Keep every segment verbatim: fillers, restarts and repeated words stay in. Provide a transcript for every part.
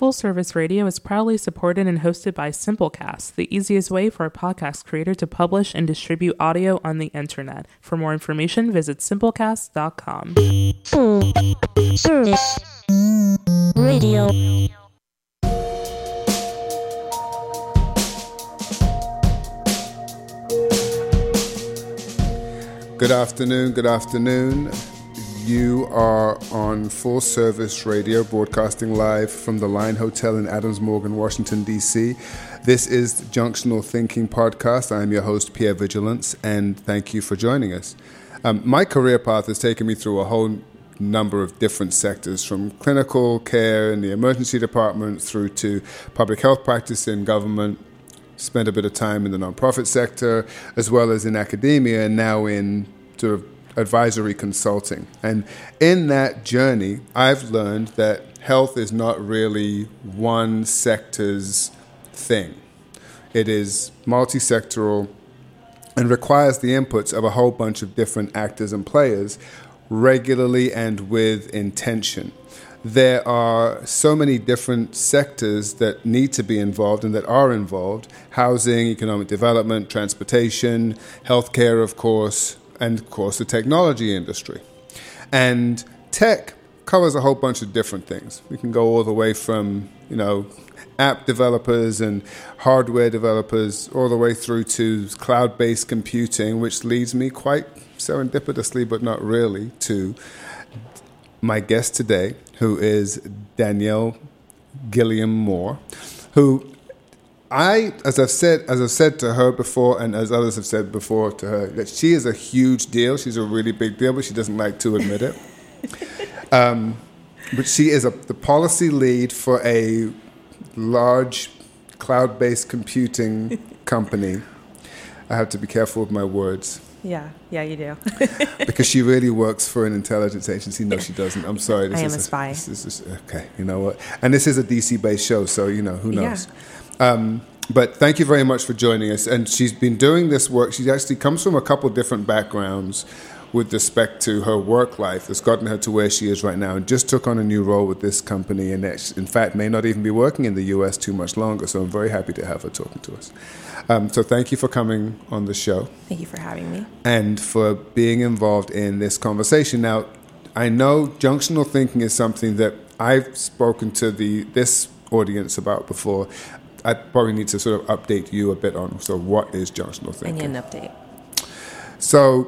Full Service Radio is proudly supported and hosted by Simplecast, the easiest way for a podcast creator to publish and distribute audio on the internet. For more information, visit simplecast dot com. Full Service Radio. Good afternoon, good afternoon. You are on Full Service Radio, broadcasting live from the Line Hotel in Adams Morgan, Washington, D C. This is the Junctional Thinking Podcast. I am your host, Pierre Vigilance, and thank you for joining us. Um, my career path has taken me through a whole number of different sectors, from clinical care in the emergency department through to public health practice in government. Spent a bit of time in the nonprofit sector, as well as in academia, and now in sort of advisory consulting. And in that journey, I've learned that health is not really one sector's thing. It is multi-sectoral and requires the inputs of a whole bunch of different actors and players regularly and with intention. There are so many different sectors that need to be involved and that are involved: housing, economic development, transportation, healthcare, of course, and of course the technology industry. And tech covers a whole bunch of different things. We can go all the way from, you know, app developers and hardware developers all the way through to cloud-based computing, which leads me quite serendipitously, but not really, to my guest today, who is Danielle Gilliam Moore, who I, as I've said, as I've said to her before, and as others have said before to her, that she is a huge deal. She's a really big deal, but she doesn't like to admit it. um, but she is a, the policy lead for a large cloud-based computing company. I have to be careful with my words. Yeah, yeah, you do. Because she really works for an intelligence agency. No, she doesn't. I'm sorry. This I am is a spy. This is, this is, okay, you know what? And this is a D C-based show, so, you know, who knows? Yeah. Um, but thank you very much for joining us. And she's been doing this work. She actually comes from a couple different backgrounds with respect to her work life that's gotten her to where she is right now, and just took on a new role with this company, and that, in fact, may not even be working in the U S too much longer. So I'm very happy to have her talking to us. Um, so thank you for coming on the show. Thank you for having me. And for being involved in this conversation. Now, I know junctional thinking is something that I've spoken to the this audience about before. I probably need to sort of update you a bit on, so what is junctional thinking? I need an update. So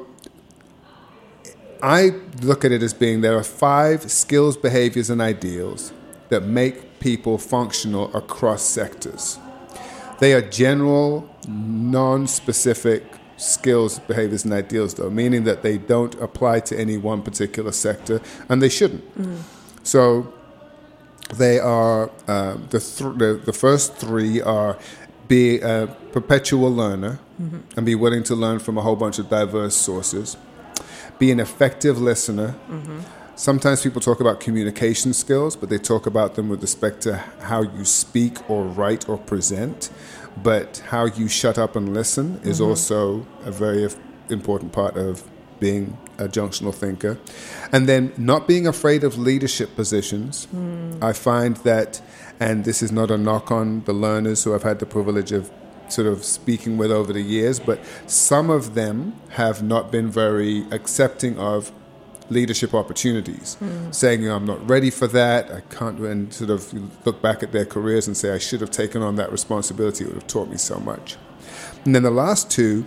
I look at it as being there are five skills, behaviors, and ideals that make people functional across sectors. They are general, non-specific skills, behaviors, and ideals, though, meaning that they don't apply to any one particular sector, and they shouldn't. Mm. So they are, uh, the, th- the the first three are be a perpetual learner, mm-hmm. and be willing to learn from a whole bunch of diverse sources. Be an effective listener. Mm-hmm. Sometimes people talk about communication skills, but they talk about them with respect to how you speak or write or present. But how you shut up and listen is mm-hmm. also a very important part of being a junctional thinker. And then not being afraid of leadership positions. Mm. I find that, and this is not a knock on the learners who I've had the privilege of sort of speaking with over the years, but some of them have not been very accepting of leadership opportunities, mm. saying, you know, I'm not ready for that, I can't, and sort of look back at their careers and say, I should have taken on that responsibility, it would have taught me so much. And then the last two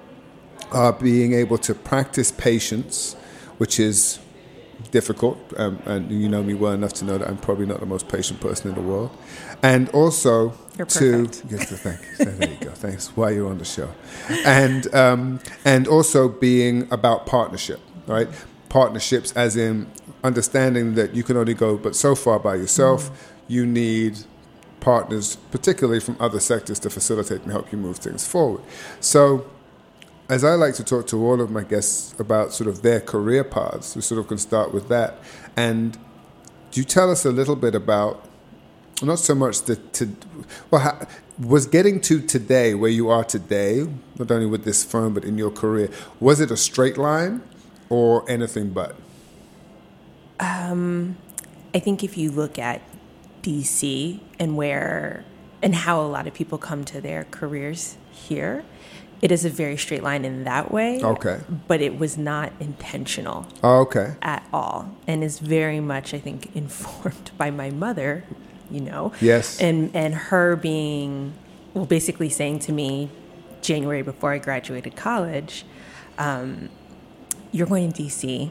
are being able to practice patience, which is difficult, um, and you know me well enough to know that I'm probably not the most patient person in the world. And also You're to perfect. yes, thank you. There you go. Thanks. Why you're on the show, and um, and also being about partnership, right? Partnerships, as in understanding that you can only go but so far by yourself. Mm. You need partners, particularly from other sectors, to facilitate and help you move things forward. So, as I like to talk to all of my guests about sort of their career paths, we sort of can start with that. And do you tell us a little bit about, not so much the, to, well, how, was getting to today, where you are today, not only with this firm, but in your career, was it a straight line or anything but? Um, I think if you look at D C and where and how a lot of people come to their careers here, it is a very straight line in that way. Okay. But it was not intentional Oh, okay. at all, and is very much, I think, informed by my mother, you know. Yes. And and her being, well, basically saying to me, January before I graduated college, um, you're going to D C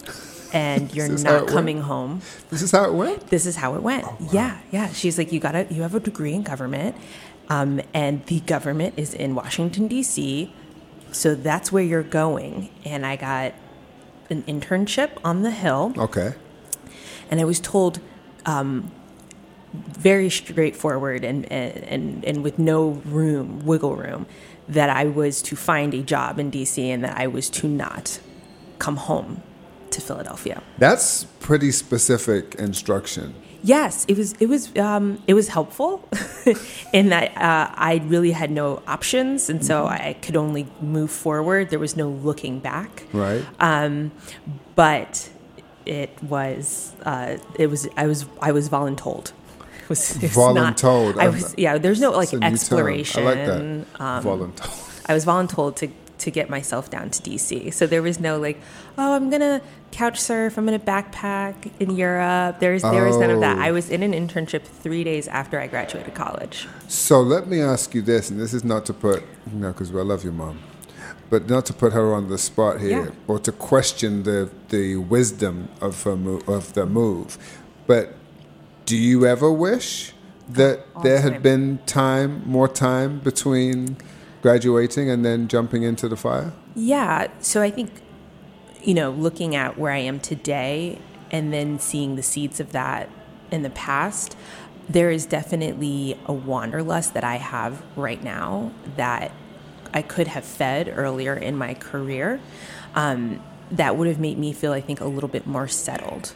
and you're This is how not it coming went? home. This is how it went? This is how it went. Oh, wow. Yeah, yeah. She's like, you got to you have a degree in government, um, and the government is in Washington, D C, so that's where you're going. And I got an internship on the Hill, Okay. and I was told um, very straightforward and, and, and with no room, wiggle room, that I was to find a job in D C and that I was to not come home to Philadelphia. That's pretty specific instruction. Yes, it was. It was. Um, it was helpful in that uh, I really had no options, and so I could only move forward. There was no looking back. Right. Um, but it was. Uh, it was. I was. I was voluntold. It was, it was not- Voluntold. I was. Yeah. There's no like It's a new term. exploration. I like that. Um, Voluntold. I was voluntold to to get myself down to D C. So there was no like, oh, I'm gonna couch surf. I'm gonna backpack in Europe. There's there was none of that. Oh. I was in an internship three days after I graduated college. So let me ask you this, and this is not to put, you know, because I love your mom, but not to put her on the spot here, Yeah. or to question the the wisdom of her mo- of the move. But do you ever wish that All there the had time. been time, more time between graduating and then jumping into the fire? Yeah. So I think, you know, looking at where I am today and then seeing the seeds of that in the past, there is definitely a wanderlust that I have right now that I could have fed earlier in my career. Um, that would have made me feel, I think, a little bit more settled.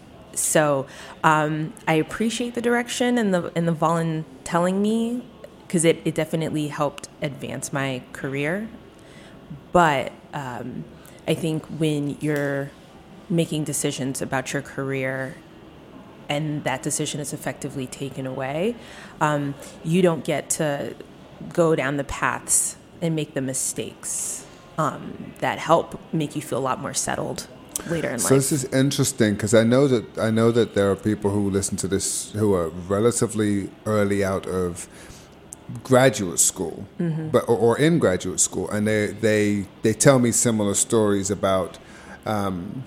So um, I appreciate the direction and the and the volun telling me, because it, it definitely helped advance my career. But um, I think when you're making decisions about your career and that decision is effectively taken away, um, you don't get to go down the paths and make the mistakes um, that help make you feel a lot more settled later in So life. this is interesting because I know that I know that there are people who listen to this who are relatively early out of graduate school, Mm-hmm. but or, or in graduate school, and they they they tell me similar stories about um,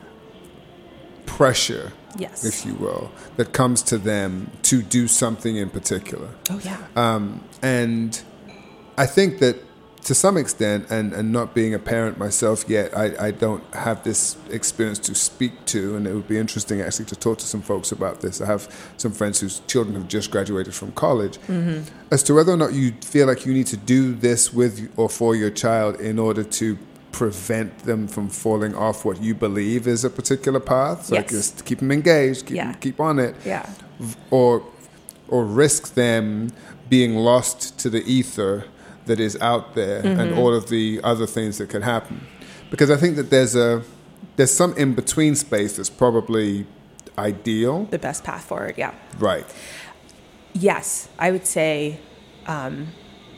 pressure, Yes. if you will, that comes to them to do something in particular. Oh, yeah. Um, and I think that to some extent, and, and not being a parent myself yet, I, I don't have this experience to speak to, and it would be interesting actually to talk to some folks about this. I have some friends whose children have just graduated from college, Mm-hmm. as to whether or not you feel like you need to do this with or for your child in order to prevent them from falling off what you believe is a particular path. So Yes. like just keep them engaged, keep, Yeah. them, keep on it. Yeah. Or, or risk them being lost to the ether that is out there Mm-hmm. and all of the other things that could happen. Because I think that there's a there's some in-between space that's probably ideal. The best path forward, yeah. Right. Yes, I would say, um,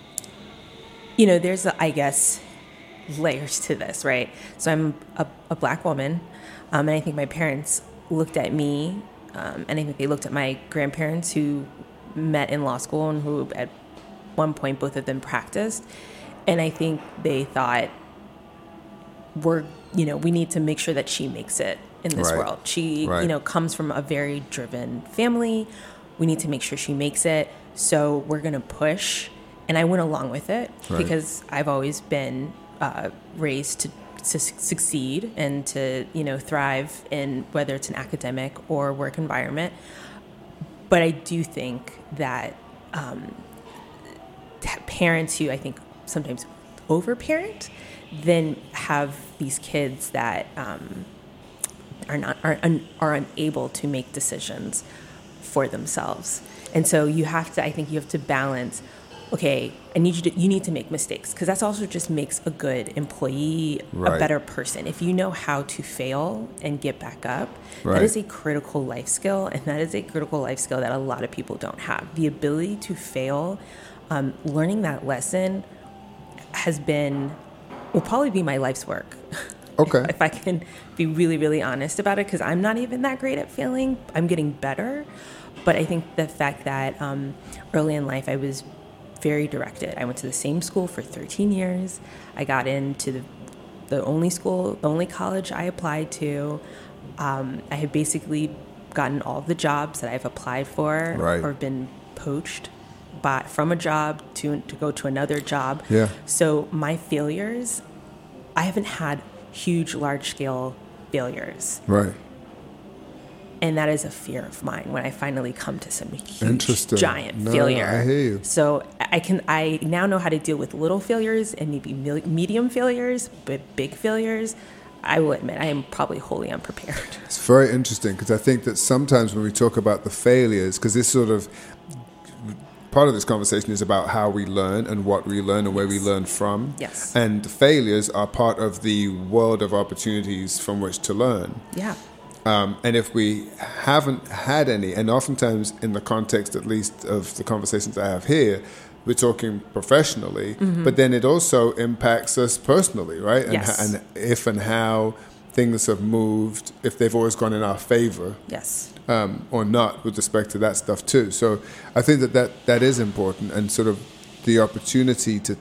you know, there's, a, I guess, layers to this, right? So I'm a, a black woman, um, and I think my parents looked at me, um, and I think they looked at my grandparents who met in law school and who at one point both of them practiced, and I think they thought, we're, you know, we need to make sure that she makes it in this Right. world. She, Right. you know, comes from a very driven family. We need to make sure she makes it. So we're going to push. And I went along with it Right. because I've always been uh, raised to, to su- succeed and to, you know, thrive in whether it's an academic or work environment. But I do think that um, t- parents who I think sometimes overparent then have these kids that um, are not are, un, are unable to make decisions for themselves. And so you have to, I think you have to balance okay, I need you to, you need to make mistakes, because that's also just makes a good employee, Right. a better person. If you know how to fail and get back up, Right. that is a critical life skill, and that is a critical life skill that a lot of people don't have. The ability to fail, um, learning that lesson has been, will probably be my life's work. Okay. If I can be really, really honest about it, because I'm not even that great at failing. I'm getting better. But I think the fact that um, early in life I was very directed. I went to the same school for thirteen years. I got into the, the only school, the only college I applied to. Um, I had basically gotten all the jobs that I've applied for, Right. or been poached by, from a job to, to go to another job. Yeah. So my failures, I haven't had huge, large-scale failures. Right. And that is a fear of mine when I finally come to some huge, Interesting. giant No, failure. I hear you. So I can I now know how to deal with little failures and maybe mil- medium failures, but big failures, I will admit I am probably wholly unprepared. It's very interesting, because I think that sometimes when we talk about the failures, because this sort of part of this conversation is about how we learn and what we learn and where we learn from. Yes. And failures are part of the world of opportunities from which to learn. Yeah. Um, and if we haven't had any, and oftentimes in the context at least of the conversations I have here, we're talking professionally, Mm-hmm. but then it also impacts us personally, right? And, Yes. ho- and if and how things have moved, if they've always gone in our favor Yes. um, or not with respect to that stuff too. So I think that, that that is important, and sort of the opportunity to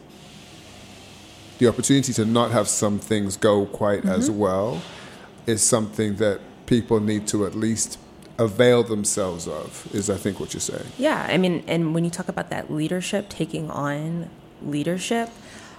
the opportunity to not have some things go quite Mm-hmm. as well is something that people need to at least avail themselves of, is I think what you're saying. Yeah, I mean, and when you talk about that leadership, taking on leadership,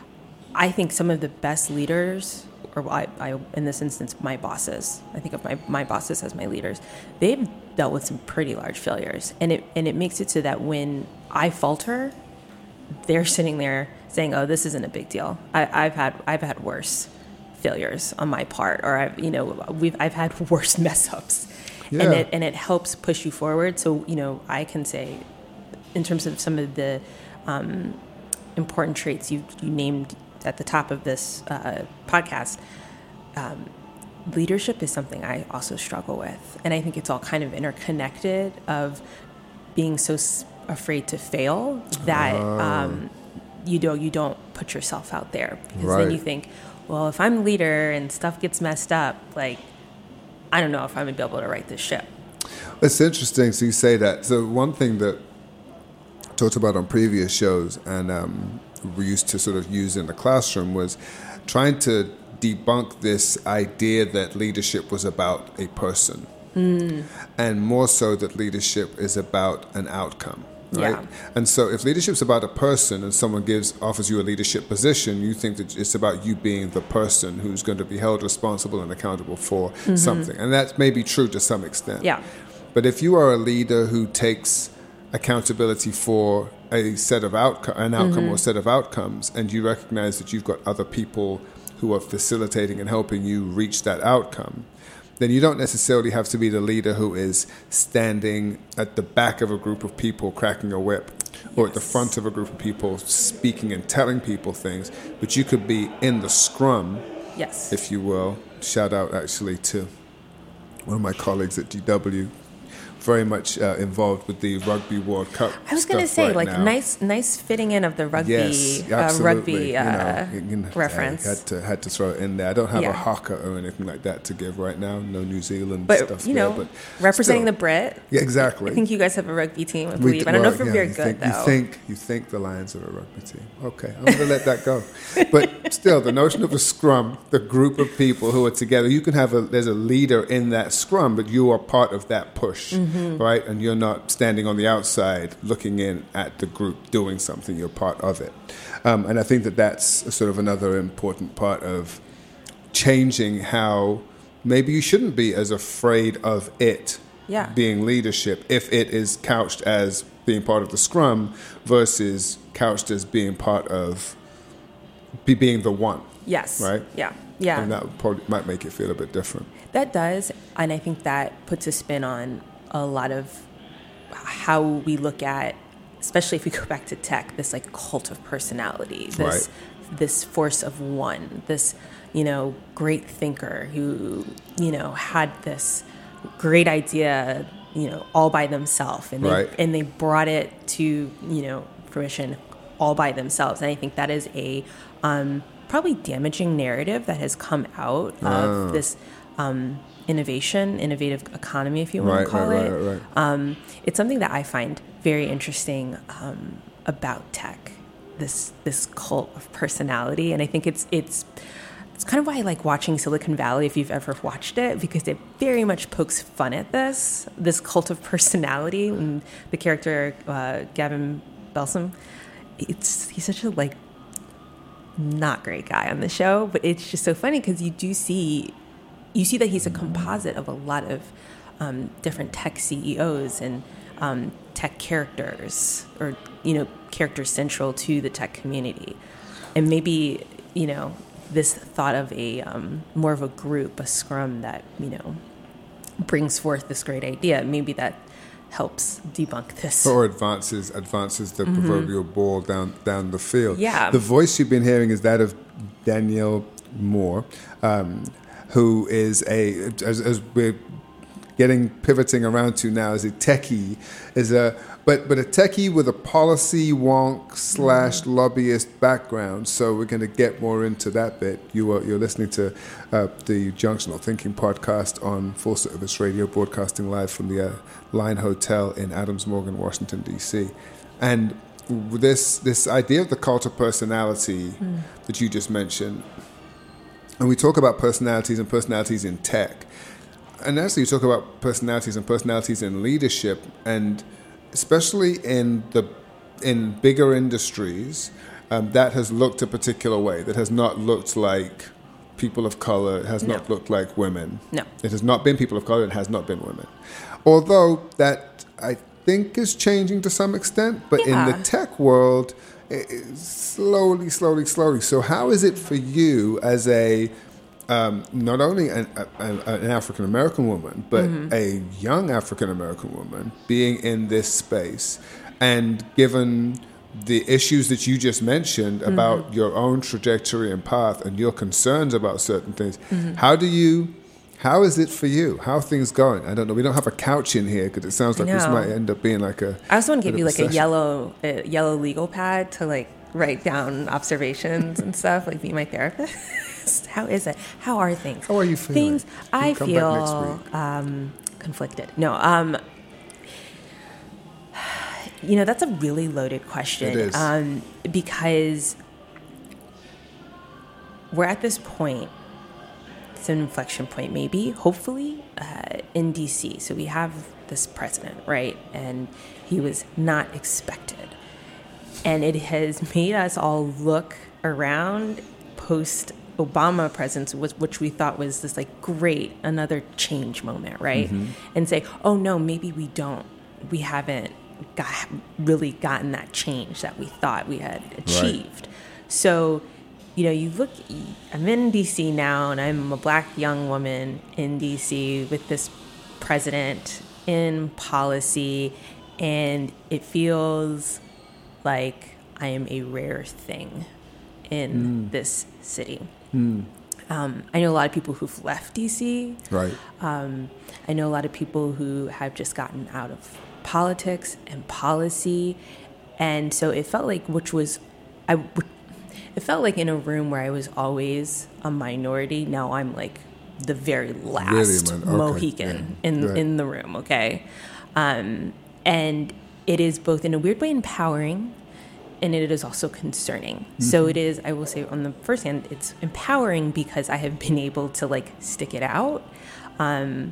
I think some of the best leaders, or I, I in this instance, my bosses, I think of my, my bosses as my leaders, they've dealt with some pretty large failures. And it and it makes it so that when I falter, they're sitting there saying, oh, this isn't a big deal. I, I've had I've had worse failures on my part, or I've, you know, we've I've had worse mess ups. Yeah. And it and it helps push you forward. So, you know, I can say, in terms of some of the um, important traits you you named at the top of this uh, podcast, um, leadership is something I also struggle with, and I think it's all kind of interconnected. Of being so s- afraid to fail that um, you don't you don't put yourself out there, because Right. then you think, well, if I'm leader and stuff gets messed up, like, I don't know if I'm going to be able to right this ship. It's interesting. So you say that. So one thing that I talked about on previous shows, and um, we used to sort of use in the classroom, was trying to debunk this idea that leadership was about a person, mm. and more so that leadership is about an outcome. Right? Yeah. And so if leadership's about a person and someone gives offers you a leadership position, you think that it's about you being the person who's going to be held responsible and accountable for mm-hmm. something. And that may be true to some extent. Yeah. But if you are a leader who takes accountability for a set of outcome, an outcome mm-hmm. or set of outcomes, and you recognize that you've got other people who are facilitating and helping you reach that outcome, then you don't necessarily have to be the leader who is standing at the back of a group of people cracking a whip, or yes. at the front of a group of people speaking and telling people things, but you could be in the scrum, yes, if you will. Shout out actually to one of my colleagues at G W, very much uh, involved with the Rugby World Cup. I was going to say, right like, now. nice, nice fitting in of the rugby, yes, uh, rugby you know, uh, you know, reference. I had to had to throw it in there. I don't have Yeah. a haka or anything like that to give right now. No New Zealand But stuff. you there, know, but representing still. the Brit. Yeah, exactly. I think you guys have a rugby team, I We believe. d- I don't know well, if you're yeah, very you good think, though. You think you think the Lions are a rugby team? Okay, I'm going to let that go. But still, the notion of a scrum, the group of people who are together, you can have a there's a leader in that scrum, but you are part of that push, Mm-hmm. right? And you're not standing on the outside looking in at the group doing something. You're part of it, um, and I think that that's a sort of another important part of changing how maybe you shouldn't be as afraid of it. Yeah. Being leadership, if it is couched as being part of the scrum versus couched as being part of be being the one. Yes. Right? Yeah. Yeah. And that probably might make it feel a bit different. That does, and I think that puts a spin on a lot of how we look at especially if we go back to tech, this like cult of personality, this Right. this force of one, this, you know, great thinker who, you know, had this great idea, you know, all by themselves, and they Right. and they brought it to, you know, fruition all by themselves. And I think that is a um, probably damaging narrative that has come out Oh. of this um, innovation, innovative economy, if you want Right, to call right, it. right, right, right. Um, it's something that I find very interesting um, about tech, this this cult of personality, and I think it's it's it's kind of why I like watching Silicon Valley, if you've ever watched it, because it very much pokes fun at this this cult of personality. And the character uh, Gavin Belsom, it's he's such a like not great guy on the show, but it's just so funny because you do see you see that he's a composite of a lot of um, different tech C E Os and um, tech characters, or, you know, characters central to the tech community. And maybe, you know, this thought of a um, more of a group, a scrum that, you know, brings forth this great idea, maybe that helps debunk this. Or advances advances the mm-hmm. proverbial ball down down the field. Yeah. The voice you've been hearing is that of Danielle Moore, um, who is a, as, as we're getting pivoting around to now, is a techie, is a but but a techie with a policy wonk slash lobbyist background. So we're going to get more into that bit. You are you're listening to uh, the Junctional Thinking podcast on Full Service Radio, broadcasting live from the uh, Line Hotel in Adams Morgan, Washington D C, and this this idea of the cult of personality mm. that you just mentioned, and we talk about personalities and personalities in tech. And actually, you talk about personalities and personalities in leadership, and especially in the in bigger industries, um, that has looked a particular way. That has not looked like people of color. It has No. not looked like women. No. It has not been people of color. It has not been women. Although that, I think, is changing to some extent. But Yeah. in the tech world, it is slowly, slowly, slowly. So how is it for you as a Um, not only an, an, an African American woman, but mm-hmm. a young African American woman being in this space, and given the issues that you just mentioned mm-hmm. about your own trajectory and path and your concerns about certain things, mm-hmm. how do you, how is it for you? How are things going? I don't know. We don't have a couch in here because it sounds like this might end up being like a. I also want to give you like session. a yellow, a yellow legal pad to like write down observations and stuff. Like be my therapist. How is it? How are things? How are you feeling? Things, I come feel back next week. Um, conflicted. No, um, you know, that's a really loaded question. It is. Um, because we're at this point, it's an inflection point maybe, hopefully, uh, in D C. So we have this president, right? And he was not expected. And it has made us all look around post Obama presence, was, which we thought was this like great, another change moment, right? Mm-hmm. And say, oh no, maybe we don't, we haven't got really gotten that change that we thought we had achieved. Right. So, you know, you look, I'm in D C now, and I'm a black young woman in D C with this president in policy, and it feels like I am a rare thing in mm. this city. Mm. Um, I know a lot of people who've left D C. Right. Um, I know a lot of people who have just gotten out of politics and policy, and so it felt like, which was, I, it felt like in a room where I was always a minority. Now I'm like the very last really, okay. Mohican yeah. in right. in the room. Okay, um, and it is both in a weird way empowering, and it is also concerning. Mm-hmm. So it is, I will say, on the first hand, it's empowering because I have been able to like stick it out. Um,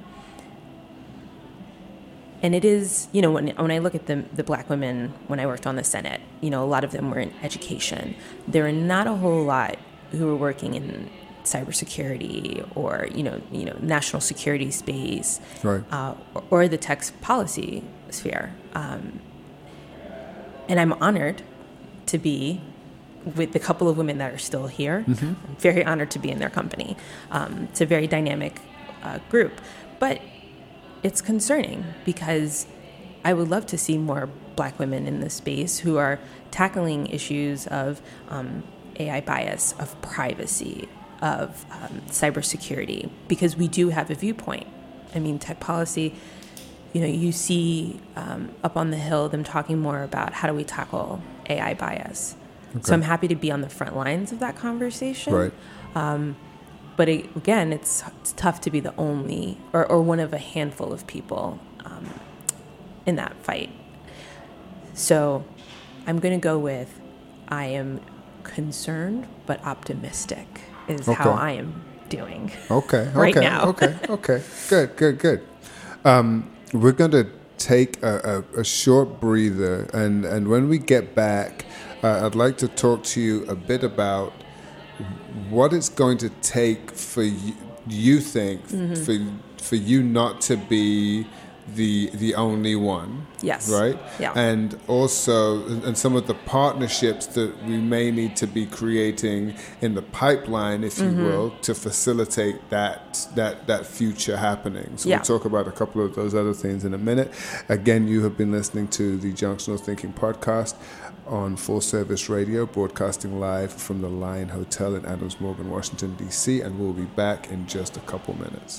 and it is, you know, when when I look at the the black women when I worked on the Senate, you know, a lot of them were in education. There are not a whole lot who are working in cybersecurity or, you know, you know, national security space, right. uh, or, or the tech policy sphere. Um, and I'm honored to be with the couple of women that are still here. Mm-hmm. I'm very honored to be in their company. Um, it's a very dynamic uh, group, but it's concerning because I would love to see more Black women in this space who are tackling issues of um, A I bias, of privacy, of um, cybersecurity, because we do have a viewpoint. I mean, tech policy, you know, you see um, up on the Hill them talking more about how do we tackle A I bias. Okay. So I'm happy to be on the front lines of that conversation. Right. Um, but it, again, it's it's tough to be the only or, or one of a handful of people um, in that fight. So I'm going to go with I am concerned but optimistic is okay. how I am doing okay, right okay, now. okay, okay. Good, good, good. Um, we're going to take a, a, a short breather, and, and when we get back, uh, I'd like to talk to you a bit about what it's going to take for you, you think, mm-hmm. for for you not to be the the only one. Yes. Right? Yeah. And also, and some of the partnerships that we may need to be creating in the pipeline, if you mm-hmm. will, to facilitate that that that future happening. So yeah. we'll talk about a couple of those other things in a minute. Again, you have been listening to the Junctional Thinking Podcast on Full Service Radio, broadcasting live from the Lion Hotel in Adams Morgan, Washington, D C, and we'll be back in just a couple minutes.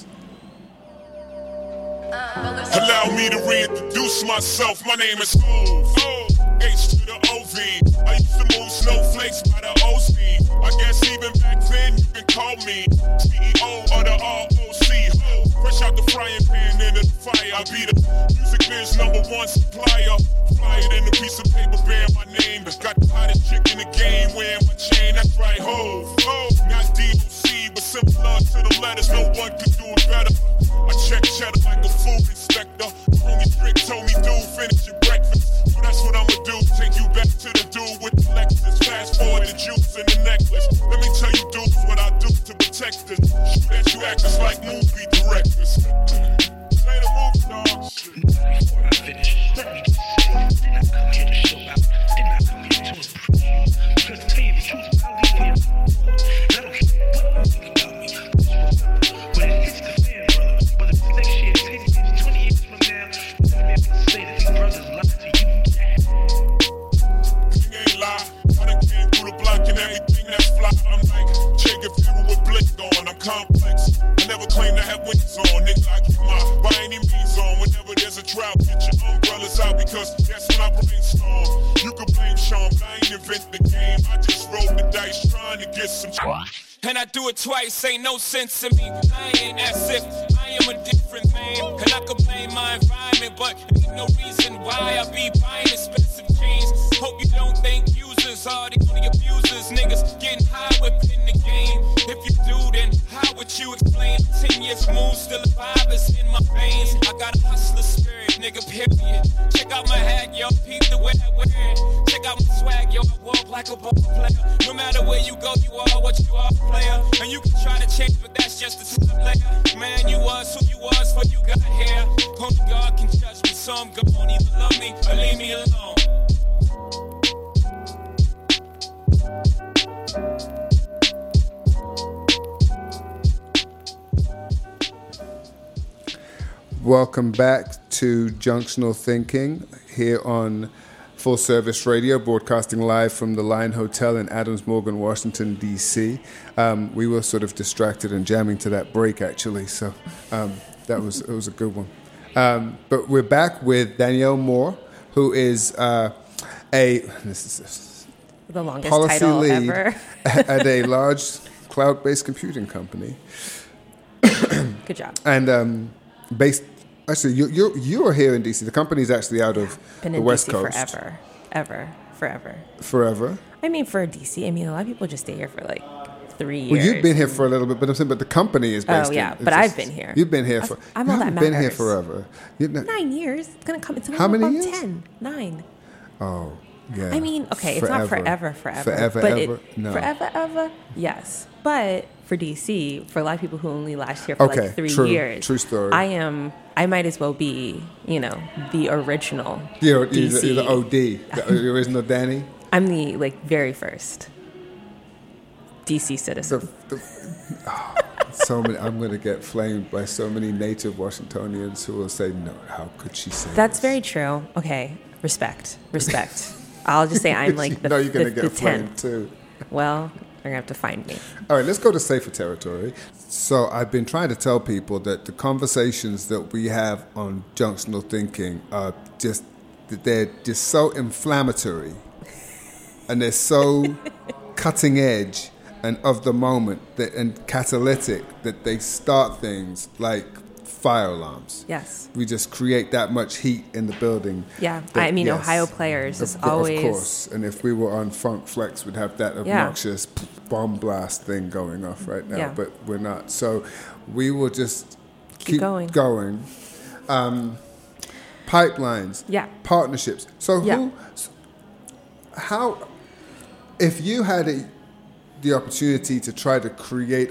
Allow me to reintroduce myself. My name is Hov, H to the O V. I used to move snowflakes by the O C. I guess even back then you can call me C E O of the R O C. Fresh out the frying pan into the fire. I be the music biz number one supplier. Fly it in a piece of paper bearing my name. Got the hottest chick in the game wearing my chain. That's right, Hov. Not D O C, but similar to the letters. No one could do it better. I check cheddar like a food inspector. Homie Strick told me, dude, finish your breakfast. So that's what I'ma do. Take you back to the dude with the Lexus. Fast forward the juice and the necklace. Let me tell you, dudes, what I do to protect us. Shoot at you actors like movie directors. Play the movie, dog. Before I finish, let me just say, did not come here to show out. Did not come here to improve you. Because to tell you the truth, I leave here. I don't care what you think about me. When it hits the fan, brother. But if the next year, ten years, twenty years from now, you're gonna be able to say that these brothers lied to you. You ain't lie. I done came through the block and everything that's fly. I'm like Che Guevara with blick on. I'm complex. I never claim to have wings on. Nigga, I keep my by any means on. Whenever there's a drought, get your umbrellas out because that's when I brainstorm. You can blame Sean, but I ain't invent the game. I just roll the dice trying to get some. And I do it twice, ain't no sense in me. I ain't as if I am a different man. And I could blame my environment, but ain't no reason why I be buying expensive jeans. Hope you don't think users are the only abusers. Niggas getting high within the game. If you do, then how would you explain? Ten years removed, still a vibe is in my veins. I got a hustler spirit, nigga, period. Check out my hat, yo, peep the way I wear it. Check out my swag, yo, I walk like a ball player. No matter where you go, you are what you are, player. And you can try to change, but that's just a top layer. Man, you was who you was before you got here. Only God can judge me, so I'm gonna either love me or leave me alone. Welcome back to Junctional Thinking here on Full Service Radio, broadcasting live from the Lion Hotel in Adams Morgan, Washington, D C. Um, we were sort of distracted and jamming to that break, actually, so um, that was it was a good one. Um, but we're back with Danielle Moore, who is uh, a this is the longest policy title lead ever at a large cloud-based computing company. Good job. And um, based. Actually, you you you are here in D C. The company's actually out of Been the in West D C Coast. forever, ever, forever. Forever. I mean, for D C, I mean, a lot of people just stay here for like three years. Well, you've been here for a little bit, but I'm saying, but the company is based. Oh yeah, in, but just, I've been here. You've been here for. I'm you all that haven't been here matters. forever. You've not, Nine years. It's gonna come. It's gonna How come many up years? Ten, nine. Oh yeah. I mean, okay, it's not forever, forever. Forever, but ever. It, no. Forever, ever. Yes, but for D C, for a lot of people who only last here for okay, like three true, years, true story. I am. I might as well be, you know, the original. You're, D you're, C. the, you're the O D, the original Danny. I'm the like very first D C citizen. The, the, oh, so many. I'm going to get flamed by so many native Washingtonians who will say, "No, how could she say?" That's this? very true. Okay, respect, respect. I'll just say I'm like the, no, you're going the, to get the flamed tenth. too. Well, you're gonna have to find me. All right, let's go to safer territory. So I've been trying to tell people that the conversations that we have on junctional thinking are just, they're just so inflammatory and they're so cutting edge and of the moment that, and catalytic that they start things like fire alarms. Yes. We just create that much heat in the building. Yeah, that- I mean, yes. Ohio Players is Of cour- always. Of course, and if we were on Funk Flex, we'd have that obnoxious bomb blast thing going off right now, Yeah. but we're not. So we will just Keep keep, going. going. Um, pipelines, Yeah. partnerships. So Yeah. who, how, if you had a, the opportunity to try to create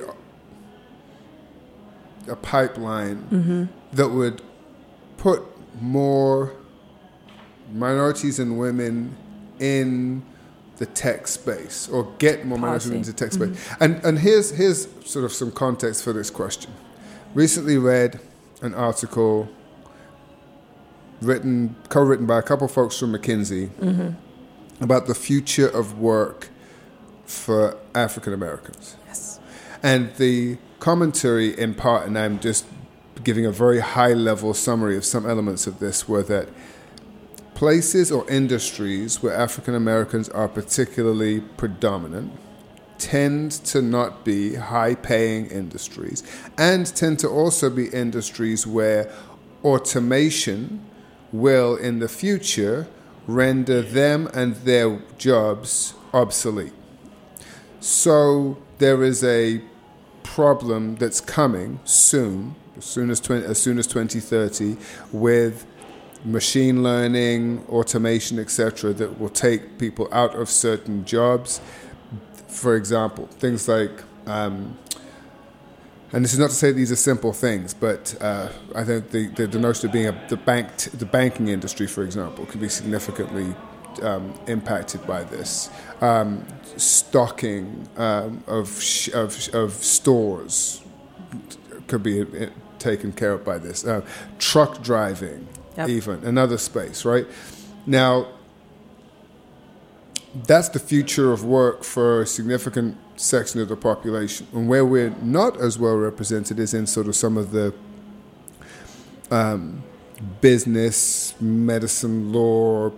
a, a pipeline Mm-hmm. that would put more minorities and women in the tech space, or get more minorities Policy. into tech space. And and here's here's sort of some context for this question. Recently read an article written co-written by a couple folks from McKinsey about the future of work for African Americans. Yes. And the commentary in part, and I'm just giving a very high-level summary of some elements of this, were that places or industries where African Americans are particularly predominant tend to not be high-paying industries, and tend to also be industries where automation will, in the future, render them and their jobs obsolete. So there is a problem that's coming soon, as soon as twenty, as soon as twenty thirty, with machine learning, automation, et cetera, that will take people out of certain jobs. For example, things like, um, and this is not to say these are simple things, but uh, I think the, the, the notion of being a, the bank, the banking industry, for example, can be significantly um, impacted by this. Um, stocking um, of, sh- of of stores could be uh, taken care of by this. Uh, truck driving, Yep. even another space, right? Now, that's the future of work for a significant section of the population. And where we're not as well represented is in sort of some of the um, business, medicine, law,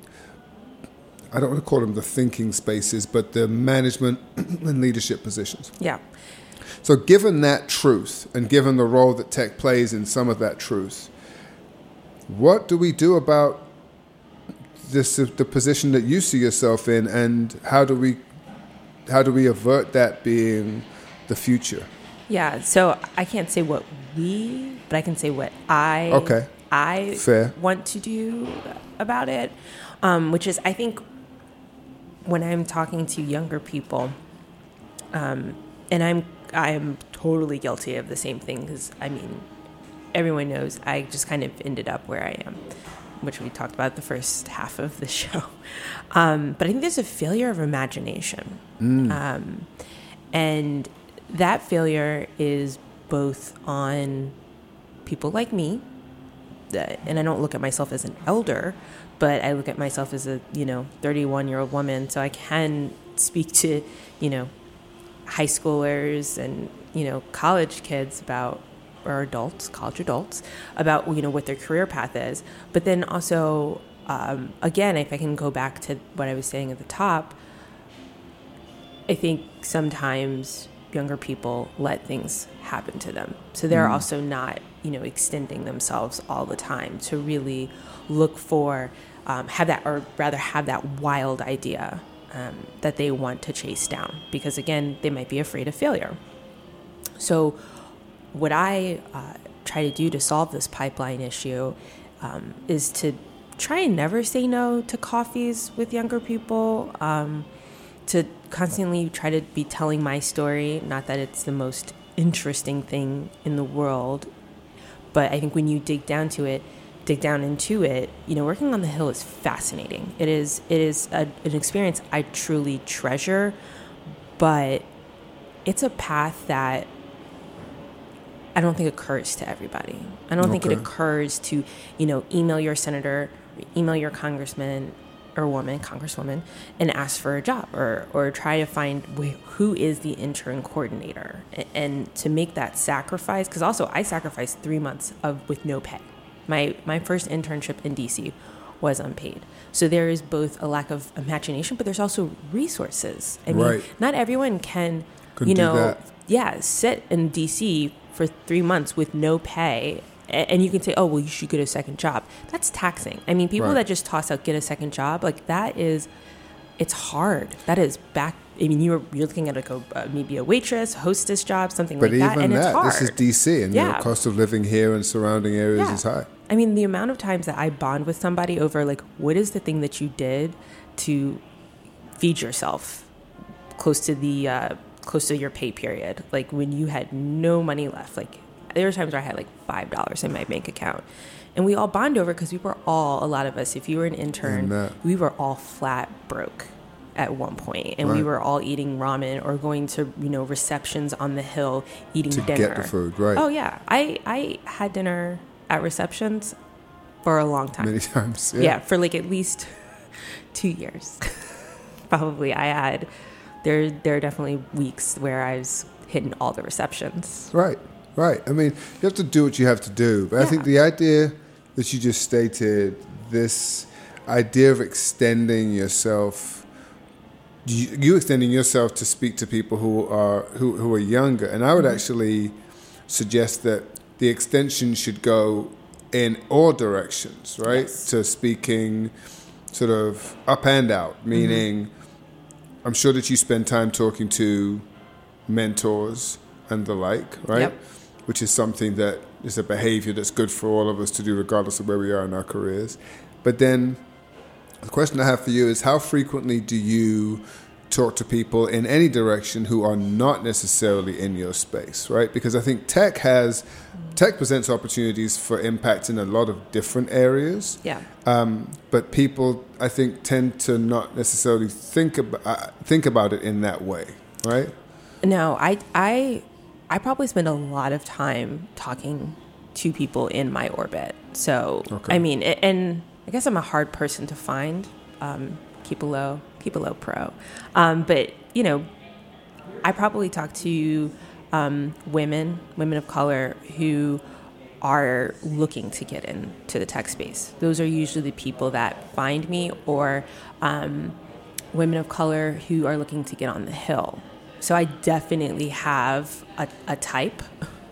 I don't want to call them the thinking spaces, but the management and leadership positions. Yeah. So given that truth, and given the role that tech plays in some of that truth, what do we do about this, the position that you see yourself in, and how do we how do we avert that being the future? Yeah. So I can't say what we, but I can say what I Okay. I Fair. want to do about it, um, which is I think when I'm talking to younger people, um, and I'm I'm totally guilty of the same thing, because I mean, everyone knows I just kind of ended up where I am, which we talked about the first half of the show. Um, but I think there's a failure of imagination. Um, and that failure is both on people like me, that, and I don't look at myself as an elder, but I look at myself as a, you know, thirty-one-year-old woman, so I can speak to, you know, high schoolers and, you know, college kids about, or adults, college adults, about, you know, what their career path is. But then also, um, again, if I can go back to what I was saying at the top, I think sometimes younger people let things happen to them. So they're Mm. also not, you know, extending themselves all the time to really look for, um, have that, or rather have that wild idea um, that they want to chase down. Because again, they might be afraid of failure. So what I uh, try to do to solve this pipeline issue um, is to try and never say no to coffees with younger people, um, to constantly try to be telling my story. Not that it's the most interesting thing in the world, but I think when you dig down to it, dig down into it, you know, working on the Hill is fascinating. It is, it is a, an experience I truly treasure, but it's a path that I don't think occurs to everybody. I don't think it Okay. occurs to, you know, email your senator, email your congressman or woman, congresswoman, and ask for a job, or, or try to find wh- who is the intern coordinator, and, and to make that sacrifice. Because also I sacrificed three months of with no pay. My my first internship in D C was unpaid. So there is both a lack of imagination, but there's also resources. I mean, Right. not everyone can, Couldn't you do know, that. yeah, sit in D C for three months with no pay. a- And you can say, oh, well, you should get a second job. That's taxing. I mean, people Right. that just toss out, get a second job, like that is, it's hard. That is back. I mean, you're you're looking at like a, uh, maybe a waitress, hostess job, something But like that, even and that, it's hard. this is D C, and Yeah. your cost of living here and surrounding areas Yeah. is high. I mean, the amount of times that I bond with somebody over like, what is the thing that you did to feed yourself close to the uh, close to your pay period, like when you had no money left. Like there were times where I had like five dollars in my bank account, and we all bond over because we were all, a lot of us, if you were an intern, And that- we were all flat broke at one point, and we Right. were all eating ramen or going to, you know, receptions on the hill eating To dinner. get the food, right. Oh yeah, I I had dinner at receptions for a long time. Many times. Yeah, for like at least two years. Probably I had, there there are definitely weeks where I was hitting all the receptions. Right, right. I mean, you have to do what you have to do. But I think Yeah. the idea that you just stated, this idea of extending yourself, you, you extending yourself to speak to people who are who, who are younger, and I would Mm-hmm. actually suggest that the extension should go in all directions, right? Yes. To speaking sort of up and out, meaning I'm sure that you spend time talking to mentors and the like, right? Yep. Which is something that is a behavior that's good for all of us to do regardless of where we are in our careers. But then the question I have for you is, how frequently do you talk to people in any direction who are not necessarily in your space, right? Because I think tech has, tech presents opportunities for impact in a lot of different areas. Yeah. Um, but people, I think, tend to not necessarily think about uh, think about it in that way, right? No, I I I probably spend a lot of time talking to people in my orbit. So Okay. I mean, a- and I guess I'm a hard person to find. Um, keep a low, keep a low pro. Um, but you know, I probably talk to um, women, women of color who are looking to get into the tech space. Those are usually the people that find me, or um, women of color who are looking to get on the Hill. So I definitely have a, a type,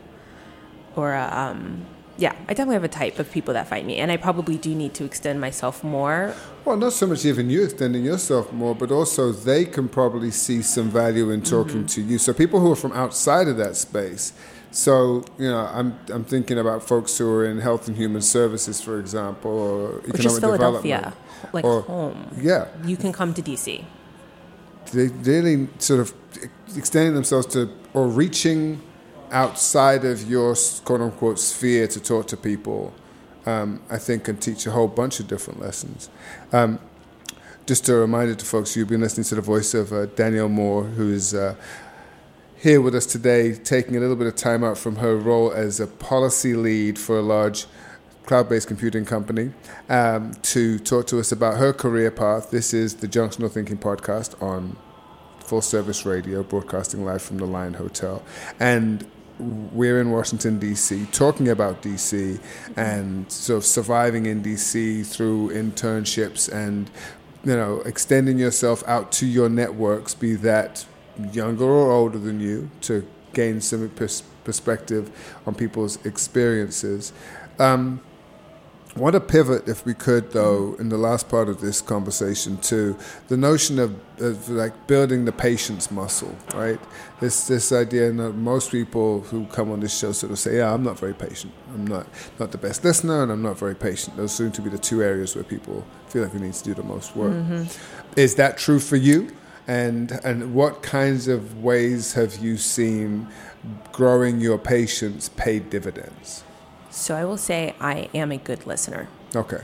or a, um, yeah, I definitely have a type of people that find me, and I probably do need to extend myself more. Well, not so much even you extending yourself more, but also they can probably see some value in talking to you. So people who are from outside of that space. So, you know, I'm I'm thinking about folks who are in health and human services, for example, or economic Or just Philadelphia, development. like Or- home. Yeah. You can come to D C. They really sort of extending themselves to, or reaching outside of your quote unquote sphere to talk to people, um, I think can teach a whole bunch of different lessons. Um, just a reminder to folks, you've been listening to the voice of uh, Danielle Moore, who is uh, here with us today, taking a little bit of time out from her role as a policy lead for a large cloud-based computing company, um, to talk to us about her career path. This is the Junctional Thinking Podcast on Full Service Radio, broadcasting live from the Lion Hotel. And we're in Washington, D C, talking about D C and sort of surviving in D C through internships and, you know, extending yourself out to your networks, be that younger or older than you, to gain some pers- perspective on people's experiences. Um, I want to pivot, if we could, though, in the last part of this conversation to the notion of, of like building the patience muscle, right? This this idea that most people who come on this show sort of say, yeah, I'm not very patient. I'm not, not the best listener, and I'm not very patient. Those seem to be the two areas where people feel like we need to do the most work. Mm-hmm. Is that true for you? And and what kinds of ways have you seen growing your patience pay dividends? So I will say I am a good listener. Okay.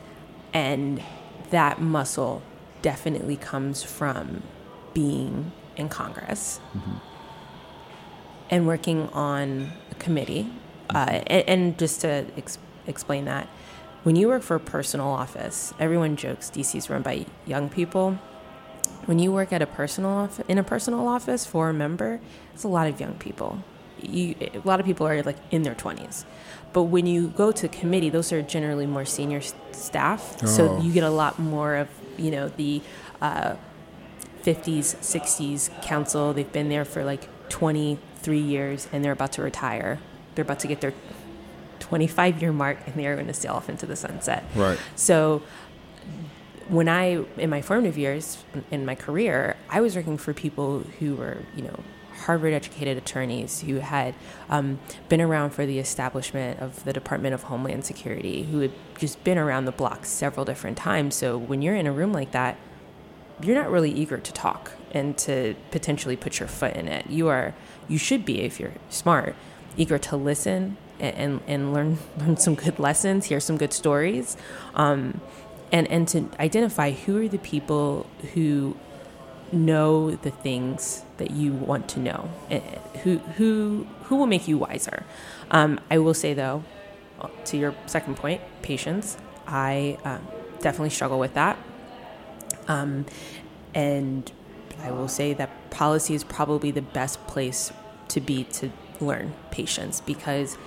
And that muscle definitely comes from being in Congress, mm-hmm. and working on committee. Uh, and, and just to ex- explain that, when you work for a personal office, everyone jokes D C is run by young people. When you work at a personal off- in a personal office for a member, it's a lot of young people. You, a lot of people are like in their twenties. But when you go to committee, those are generally more senior s- staff. Oh. So you get a lot more of, you know, the uh, fifties, sixties council. They've been there for like twenty-three years and they're about to retire. They're about to get their twenty-five year mark and they're going to sail off into the sunset. Right. So when I, in my formative years in my career, I was working for people who were, you know, Harvard educated attorneys who had um, been around for the establishment of the Department of Homeland Security, who had just been around the block several different times. So when you're in a room like that, you're not really eager to talk and to potentially put your foot in it. You are, you should be, if you're smart, eager to listen and, and, and learn learn some good lessons, hear some good stories, um, and, and to identify who are the people who know the things that you want to know, who who who will make you wiser. Um, I will say, though, to your second point, patience, I uh, definitely struggle with that. Um, and I will say that policy is probably the best place to be to learn patience, because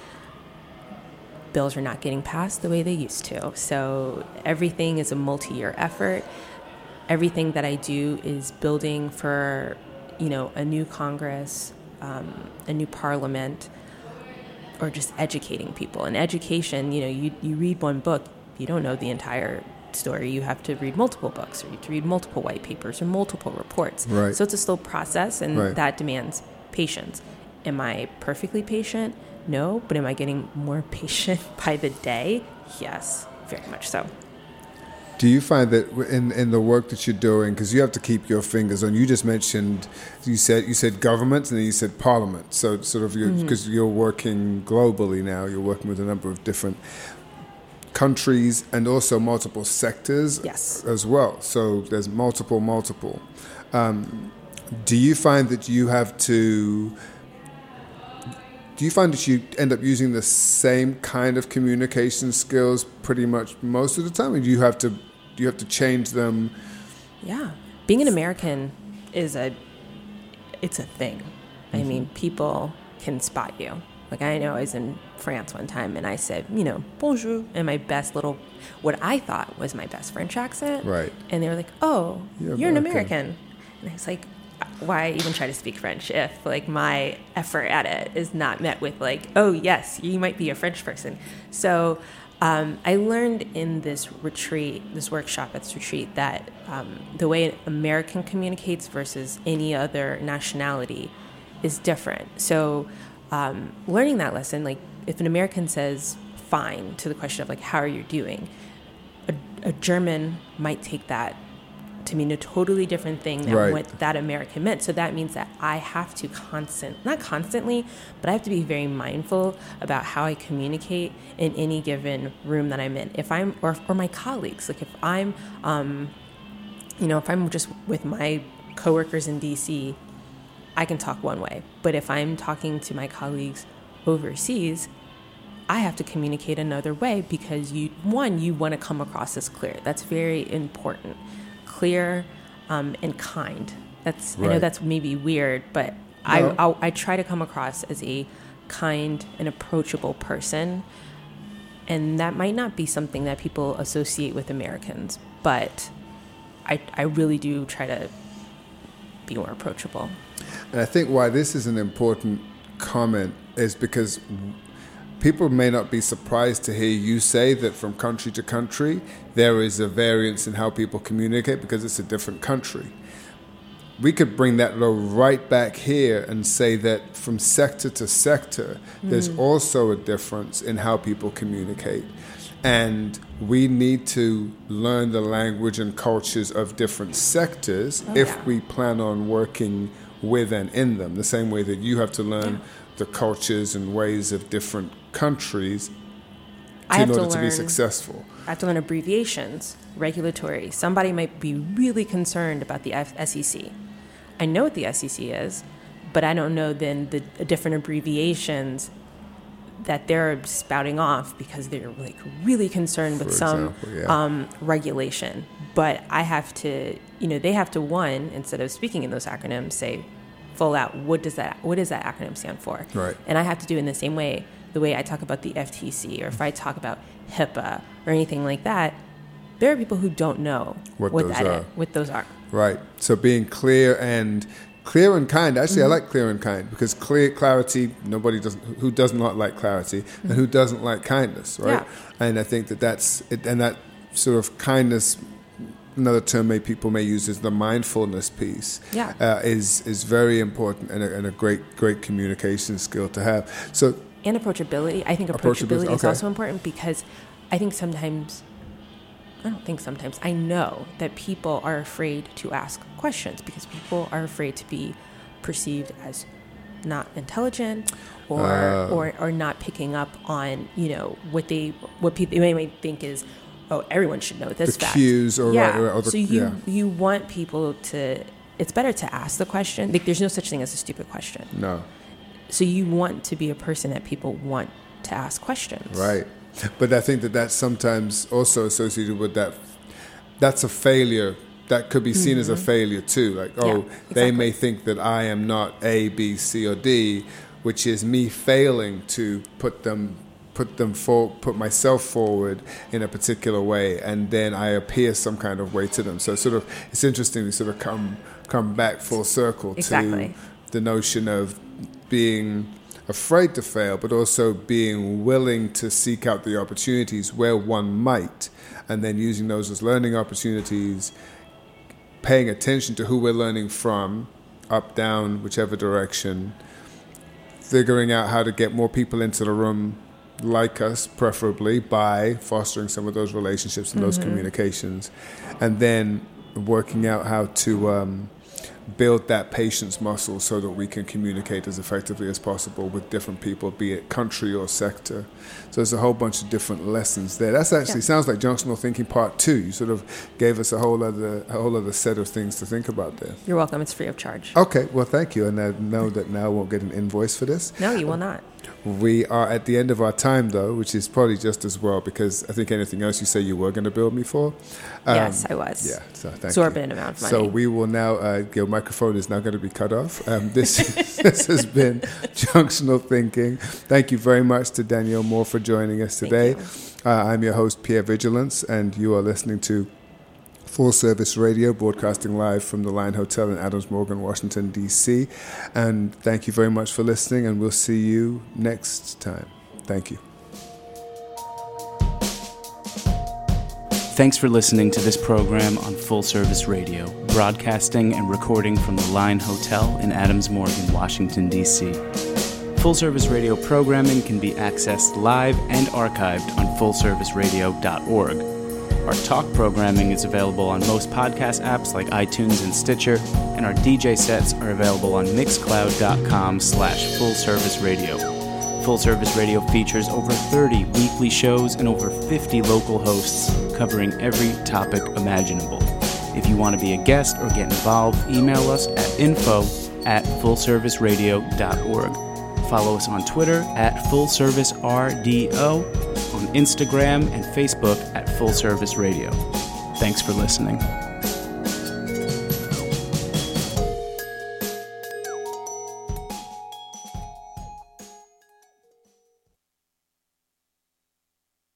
bills are not getting passed the way they used to. So everything is a multi-year effort. Everything that I do is building for, you know, a new Congress, um, a new parliament, or just educating people. And education, you know, you, you read one book, you don't know the entire story. You have to read multiple books, or you have to read multiple white papers or multiple reports. Right. So it's a slow process, and Right. that demands patience. Am I perfectly patient? No. But am I getting more patient by the day? Yes, very much so. Do you find that in in the work that you're doing, because you have to keep your fingers on, you just mentioned, you said you said government and then you said parliament. So sort of because you're, mm-hmm. you're working globally now, you're working with a number of different countries and also multiple sectors yes. as well. So there's multiple, multiple. Um, do you find that you have to... Do you find that you end up using the same kind of communication skills pretty much most of the time, or do you have to do you have to change them? Yeah, being an American is a it's a thing. Mm-hmm. I mean, people can spot you. Like, I know I was in France one time and I said, you know, bonjour, in my best little, what I thought was my best French accent. Right. And they were like, oh, you're, you're American. an American. And I was like, why even try to speak French if like my effort at it is not met with like, oh yes, you might be a French person. So um, I learned in this retreat, this workshop at this retreat, that um, the way an American communicates versus any other nationality is different. So um, learning that lesson, like if an American says fine to the question of like, how are you doing? A, a German might take that to mean a totally different thing than right. what that American meant. So that means that I have to constant, not constantly, but I have to be very mindful about how I communicate in any given room that I'm in. If I'm, or, or my colleagues, like if I'm, um, you know, if I'm just with my coworkers in D C, I can talk one way. But if I'm talking to my colleagues overseas, I have to communicate another way, because you, one, you want to come across as clear. That's very important. Clear um, and kind. That's right. I know that's maybe weird, but no. I I'll, I try to come across as a kind and approachable person, and that might not be something that people associate with Americans, but I I really do try to be more approachable. And I think why this is an important comment is because people may not be surprised to hear you say that from country to country, there is a variance in how people communicate because it's a different country. We could bring that law right back here and say that from sector to sector, mm. there's also a difference in how people communicate. And we need to learn the language and cultures of different sectors oh, if yeah. we plan on working with and in them, the same way that you have to learn yeah. the cultures and ways of different countries to, in order to, learn, to be successful. I have to learn abbreviations, regulatory. Somebody might be really concerned about the S E C. I know what the S E C is, but I don't know then the different abbreviations that they're spouting off because they're like really concerned with For some example, yeah. um, regulation. But I have to, you know, they have to, one, instead of speaking in those acronyms, say full out, what does that, what does that acronym stand for? Right. And I have to do it in the same way, the way I talk about the F T C, or if I talk about HIPAA or anything like that. There are people who don't know What what, those that are. is, what those are. Right. So being clear and clear and kind. Actually, Mm-hmm. I like clear and kind because clear clarity. Nobody doesn't who does not like clarity, and who doesn't like kindness, right? Yeah. And I think that that's it, and that sort of kindness. Another term may people may use is the mindfulness piece. Yeah. Uh, is is very important and a, and a great great communication skill to have. So And approachability. I think Approachability, approachability is okay. also important because I think sometimes, I don't think sometimes, I know that people are afraid to ask questions because people are afraid to be perceived as not intelligent or Uh. or, or not picking up on, you know, what they, what people they might think is, oh, everyone should know this The fact. cues or yeah. right- or the- so you, yeah. you want people to, it's better to ask the question. Like, there's no such thing as a stupid question. no. So you want to be a person that people want to ask questions. Right. But I think that that's sometimes also associated with that. That's a failure. That could be seen as a failure too. Like, oh, Yeah, they exactly. may think that I am not A, B, C, or D, which is me failing to put them, put them for, put myself forward in a particular way, and then I appear some kind of way to them. So sort of, it's interesting to sort of come come back full circle Exactly. to the notion of being afraid to fail, but also being willing to seek out the opportunities where one might, and then using those as learning opportunities, paying attention to who we're learning from, up, down, whichever direction, figuring out how to get more people into the room like us, preferably by fostering some of those relationships and those communications, and then working out how to um, build that patience muscle so that we can communicate as effectively as possible with different people, be it country or sector. So there's a whole bunch of different lessons there. That's actually Yeah. sounds like junctional thinking part two. You sort of gave us a whole other a whole other set of things to think about there. You're welcome. It's free of charge. Okay, well, thank you. And I know that now I won't get an invoice for this. No, you will not. We are at the end of our time, though, which is probably just as well, because I think anything else you say you were going to bill me for. um, Yes, I was. Yeah, so thank Exorbitant you. amount of money. So we will now, uh, your microphone is now going to be cut off. Um, this, this has been Junctional Thinking. Thank you very much to Danielle Moore for joining us today. Thank Uh, I'm your host, Pierre Vigilance, and you are listening to Full Service Radio, broadcasting live from the Line Hotel in Adams Morgan, Washington, D C. And thank you very much for listening, and we'll see you next time. Thank you. Thanks for listening to this program on Full Service Radio, broadcasting and recording from the Line Hotel in Adams Morgan, Washington, D C. Full Service Radio programming can be accessed live and archived on full service radio dot org. Our talk programming is available on most podcast apps like iTunes and Stitcher, and our D J sets are available on mixcloud.com slash fullserviceradio. Full Service Radio features over thirty weekly shows and over fifty local hosts covering every topic imaginable. If you want to be a guest or get involved, email us at info at fullserviceradio dot org. Follow us on Twitter at fullservicerdo, on Instagram and Facebook at Full Service Radio. Thanks for listening.